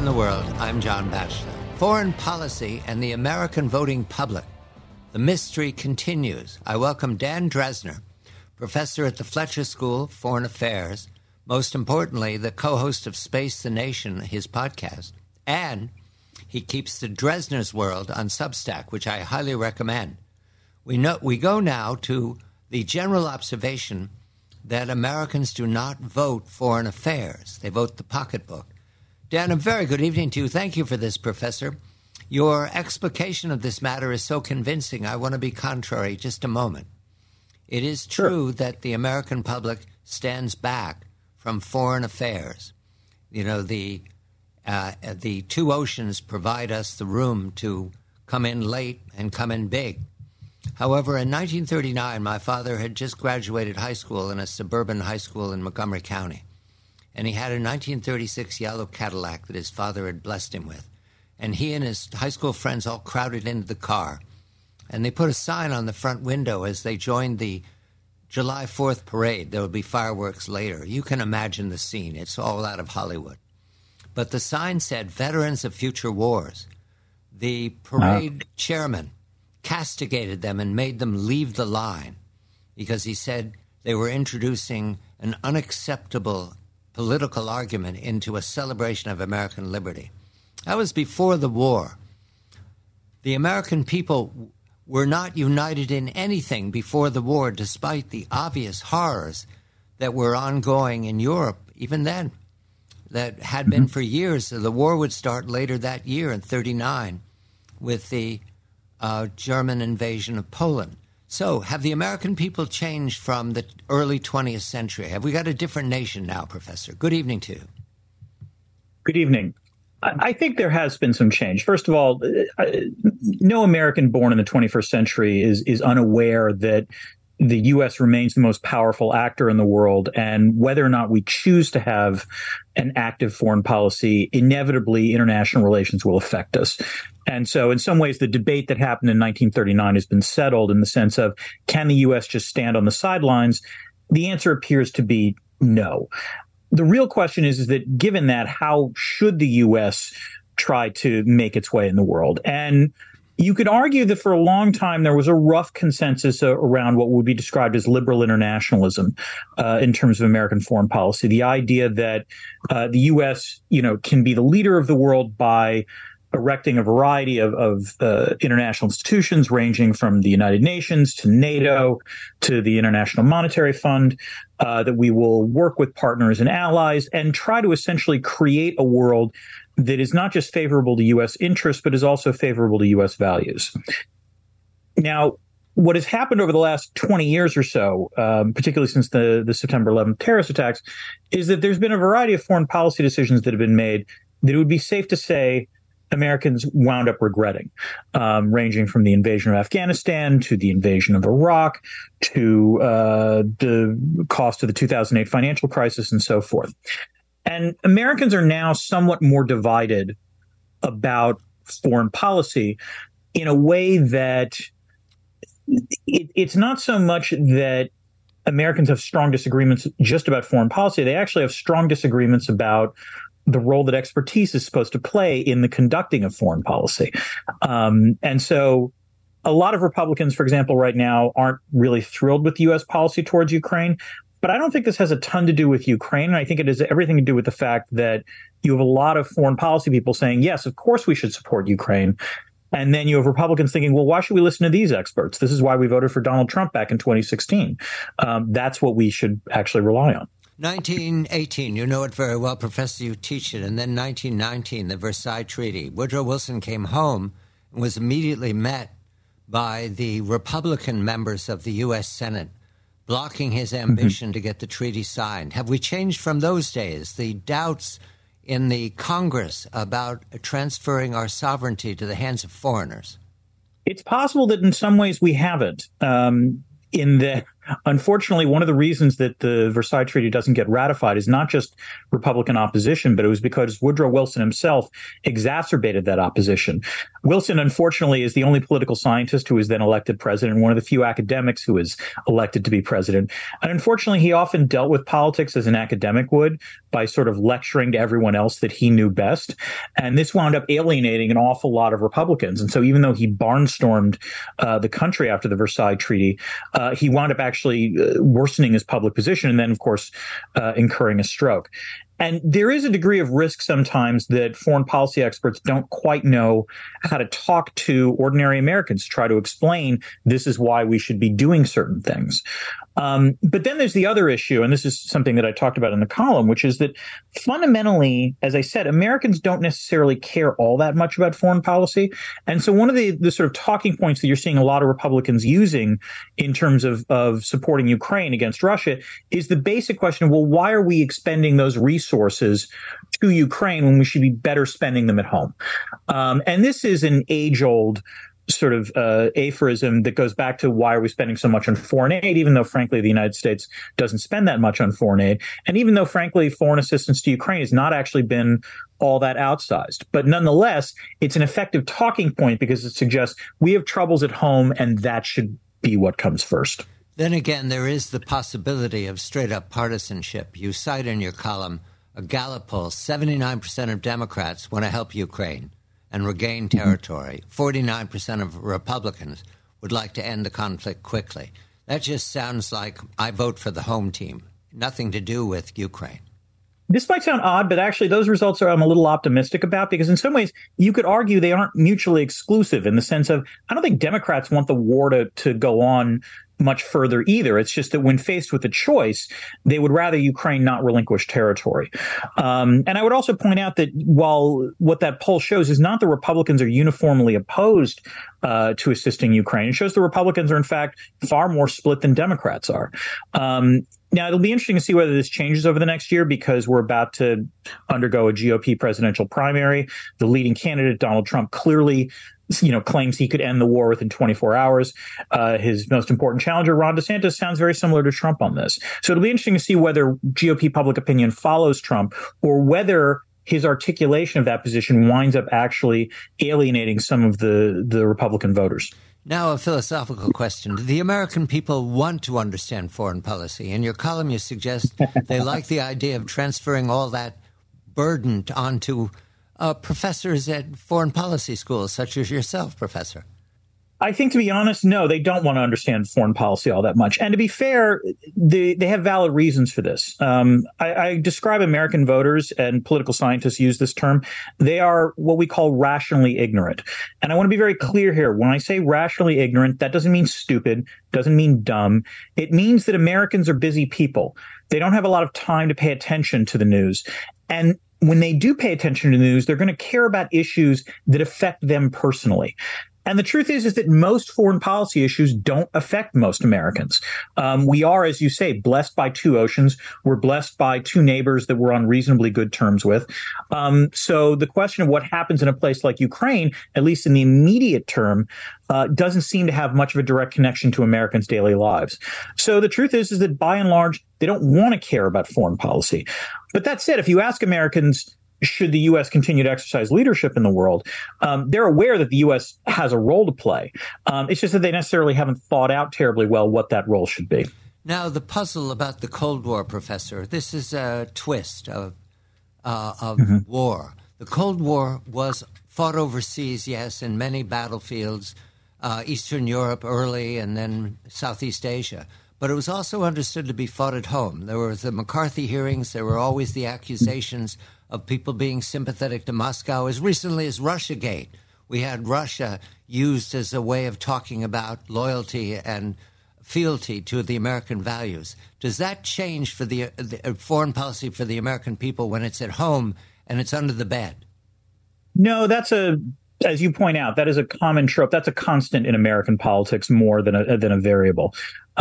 around the world, I'm John Batchelor. Foreign policy and the American voting public. The mystery continues. I welcome Dan Drezner, professor at the Fletcher School, Foreign Affairs, most importantly, the co-host of Space the Nation, his podcast, and he keeps the Drezner's World on Substack, which I highly recommend. We go now to the general observation that Americans do not vote foreign affairs. They vote the pocketbook. Dan, a very good evening to you. Thank you for this, Professor. Your explication of this matter is so convincing, I want to be contrary just a moment. It is true that the American public stands back from foreign affairs. You know, the two oceans provide us the room to come in late and come in big. However, in 1939, my father had just graduated high school in a suburban high school in Montgomery County. And he had a 1936 yellow Cadillac that his father had blessed him with. And he and his high school friends all crowded into the car. And they put a sign on the front window as they joined the July 4th parade. There would be fireworks later. You can imagine the scene. It's all out of Hollywood. But the sign said, Veterans of Future Wars. The parade chairman castigated them and made them leave the line because he said they were introducing an unacceptable political argument into a celebration of American liberty. That was before the war. The American people were not united in anything before the war, despite the obvious horrors that were ongoing in Europe even then, that had been for years. The war would start later that year in 1939 with the German invasion of Poland. So have the American people changed from the early 20th century? Have we got a different nation now, Professor? Good evening to you. Good evening. I think there has been some change. First of all, no American born in the 21st century is unaware that the U.S. remains the most powerful actor in the world, and whether or not we choose to have an active foreign policy, inevitably international relations will affect us. And so in some ways, the debate that happened in 1939 has been settled in the sense of, can the U.S. just stand on the sidelines? The answer appears to be no. The real question is that given that, how should the U.S. try to make its way in the world? And you could argue that for a long time there was a rough consensus around what would be described as liberal internationalism in terms of American foreign policy. The idea that the U.S., can be the leader of the world by erecting a variety of international institutions ranging from the United Nations to NATO to the International Monetary Fund, that we will work with partners and allies and try to essentially create a world that is not just favorable to U.S. interests, but is also favorable to U.S. values. Now, what has happened over the last 20 years or so, particularly since the September 11th terrorist attacks, is that there's been a variety of foreign policy decisions that have been made that it would be safe to say Americans wound up regretting, ranging from the invasion of Afghanistan to the invasion of Iraq to the cost of the 2008 financial crisis and so forth. And Americans are now somewhat more divided about foreign policy in a way that it's not so much that Americans have strong disagreements just about foreign policy. They actually have strong disagreements about the role that expertise is supposed to play in the conducting of foreign policy. And so a lot of Republicans, for example, right now aren't really thrilled with U.S. policy towards Ukraine. But I don't think this has a ton to do with Ukraine. And I think it has everything to do with the fact that you have a lot of foreign policy people saying, yes, of course we should support Ukraine. And then you have Republicans thinking, well, why should we listen to these experts? This is why we voted for Donald Trump back in 2016. That's what we should actually rely on. 1918, you know it very well, Professor, you teach it. And then 1919, the Versailles Treaty. Woodrow Wilson came home and was immediately met by the Republican members of the U.S. Senate, blocking his ambition to get the treaty signed. Have we changed from those days? The doubts in the Congress about transferring our sovereignty to the hands of foreigners? It's possible that in some ways we haven't, in that Unfortunately, one of the reasons that the Versailles Treaty doesn't get ratified is not just Republican opposition, but it was because Woodrow Wilson himself exacerbated that opposition. Wilson, unfortunately, is the only political scientist who was then elected president, one of the few academics who was elected to be president. And unfortunately, he often dealt with politics as an academic would, by sort of lecturing to everyone else that he knew best. And this wound up alienating an awful lot of Republicans. And so even though he barnstormed the country after the Versailles Treaty, he wound up actually worsening his public position and then, of course, incurring a stroke. And there is a degree of risk sometimes that foreign policy experts don't quite know how to talk to ordinary Americans, try to explain this is why we should be doing certain things. But then there's the other issue, and this is something that I talked about in the column, which is that fundamentally, as I said, Americans don't necessarily care all that much about foreign policy. And so one of the sort of talking points that you're seeing a lot of Republicans using in terms of supporting Ukraine against Russia is the basic question of, well, why are we expending those resources to Ukraine when we should be better spending them at home? And this is an age-old sort of aphorism that goes back to why are we spending so much on foreign aid, even though, frankly, the United States doesn't spend that much on foreign aid. And even though, frankly, foreign assistance to Ukraine has not actually been all that outsized. But nonetheless, it's an effective talking point because it suggests we have troubles at home and that should be what comes first. Then again, there is the possibility of straight-up partisanship. You cite in your column a Gallup poll, 79% of Democrats want to help Ukraine and regain territory. 49% of Republicans would like to end the conflict quickly. That just sounds like I vote for the home team. Nothing to do with Ukraine. This might sound odd, but actually those results are I'm a little optimistic about because in some ways you could argue they aren't mutually exclusive in the sense of I don't think Democrats want the war to go on much further either. It's just that when faced with a choice, they would rather Ukraine not relinquish territory. And I would also point out that while what that poll shows is not the Republicans are uniformly opposed to assisting Ukraine, it shows the Republicans are, in fact, far more split than Democrats are. Now, it'll be interesting to see whether this changes over the next year because we're about to undergo a GOP presidential primary. The leading candidate, Donald Trump, clearly claims he could end the war within 24 hours. His most important challenger, Ron DeSantis, sounds very similar to Trump on this. So it'll be interesting to see whether GOP public opinion follows Trump or whether his articulation of that position winds up actually alienating some of the Republican voters. Now, a philosophical question. Do the American people want to understand foreign policy? In your column, you suggest they like the idea of transferring all that burden onto professors at foreign policy schools, such as yourself, Professor. I think, to be honest, no, they don't want to understand foreign policy all that much. And to be fair, they have valid reasons for this. I describe American voters, and political scientists use this term. They are what we call rationally ignorant. And I want to be very clear here. When I say rationally ignorant, that doesn't mean stupid, doesn't mean dumb. It means that Americans are busy people. They don't have a lot of time to pay attention to the news. And when they do pay attention to the news, they're going to care about issues that affect them personally. And the truth is that most foreign policy issues don't affect most Americans. We are, as you say, blessed by two oceans. We're blessed by two neighbors that we're on reasonably good terms with. So the question of what happens in a place like Ukraine, at least in the immediate term, doesn't seem to have much of a direct connection to Americans' daily lives. So the truth is that by and large, they don't want to care about foreign policy. But that said, if you ask Americans, should the U.S. continue to exercise leadership in the world, they're aware that the U.S. has a role to play. It's just that they necessarily haven't thought out terribly well what that role should be. Now, the puzzle about the Cold War, Professor, this is a twist of war. The Cold War was fought overseas, yes, in many battlefields, Eastern Europe early and then Southeast Asia. But it was also understood to be fought at home. There were the McCarthy hearings. There were always the accusations of people being sympathetic to Moscow. As recently as Russiagate, we had Russia used as a way of talking about loyalty and fealty to the American values. Does that change for the foreign policy for the American people when it's at home and it's under the bed? No, as you point out, that is a common trope. That's a constant in American politics more than a variable.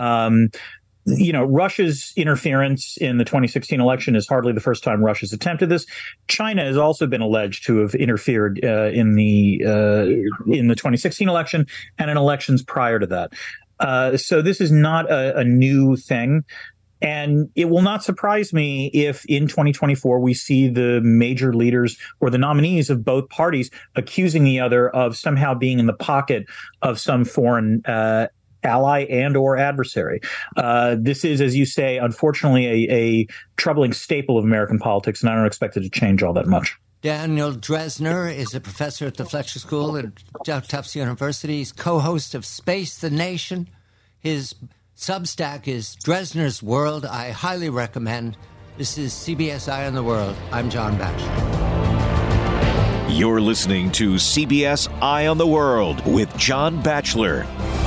Russia's interference in the 2016 election is hardly the first time Russia's attempted this. China has also been alleged to have interfered in the 2016 election and in elections prior to that. So this is not a new thing. And it will not surprise me if in 2024 we see the major leaders or the nominees of both parties accusing the other of somehow being in the pocket of some foreign ally and or adversary. This is, as you say, unfortunately a troubling staple of American politics, and I don't expect it to change all that much. Daniel Drezner is a professor at the Fletcher School at Tufts University. He's co-host of Space the Nation. His Substack is Drezner's World. I highly recommend. This is CBS Eye on the World. I'm John Batchelor. You're listening to CBS Eye on the World with John Batchelor.